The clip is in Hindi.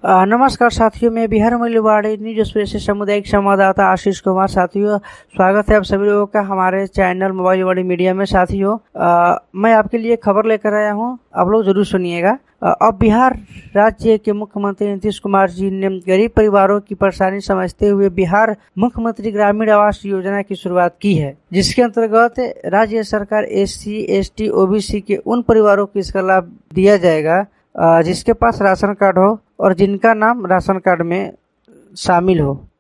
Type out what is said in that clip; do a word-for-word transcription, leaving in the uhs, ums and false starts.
अ, नमस्कार साथियों, मैं बिहार मूल्यवाड़ी न्यूज एक्सप्रेस से सामुदायिक संवाददाता आशीष कुमार। साथियों, स्वागत है आप सभी लोगों का हमारे चैनल मोबाइल मीडिया में। साथियों, अ, मैं आपके लिए खबर लेकर आया हूं, आप लोग जरूर सुनिएगा। अ, अब बिहार राज्य के मुख्यमंत्री नीतीश कुमार जी ने गरीब परिवारों की परेशानी समझते हुए बिहार मुख्यमंत्री ग्रामीण आवास योजना की शुरुआत की है, जिसके अंतर्गत राज्य सरकार S C S T O B C के उन परिवारों को इसका लाभ दिया जाएगा जिसके पास राशन कार्ड हो और जिनका नाम राशन कार्ड में शामिल हो।